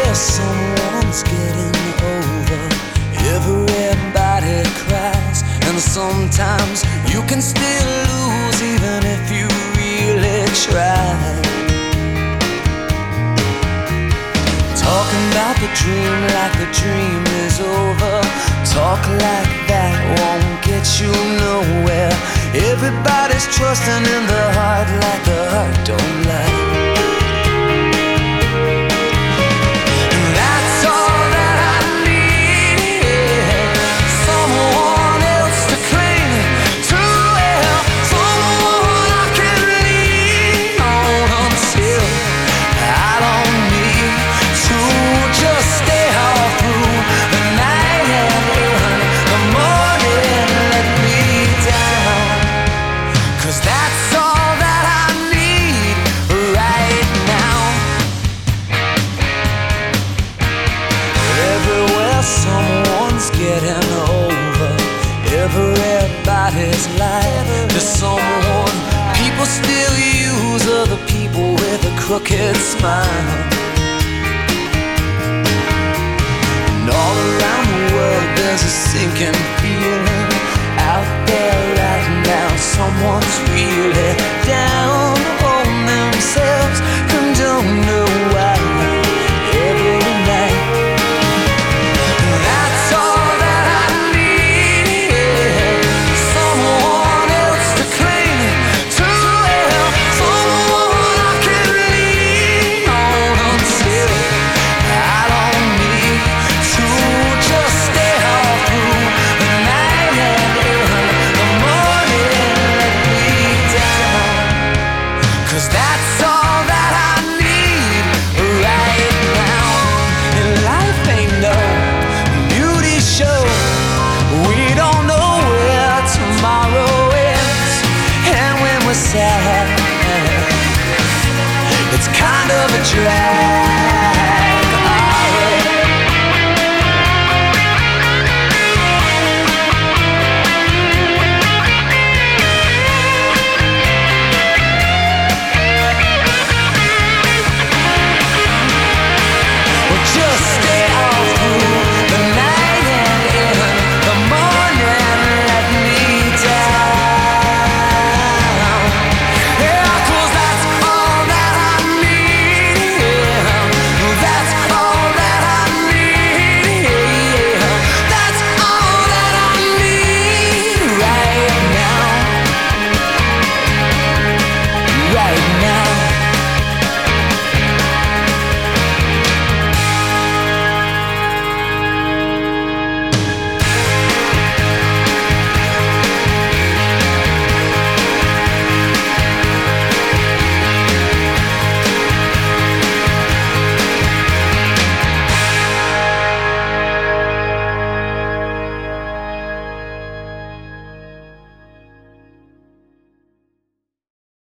Everywhere someone's getting over, everybody cries, and sometimes you can still lose even if you really try. Talking about the dream like the dream is over, talk like that won't get you nowhere. Everybody's trusting in the heart like the heart don't lie. Someone's getting over, everybody's life to someone. People still use other people with a crooked smile. And all around the world there's a sinking feeling. Out there right now someone's really down on themselves and don't know why. It's kind of a drag.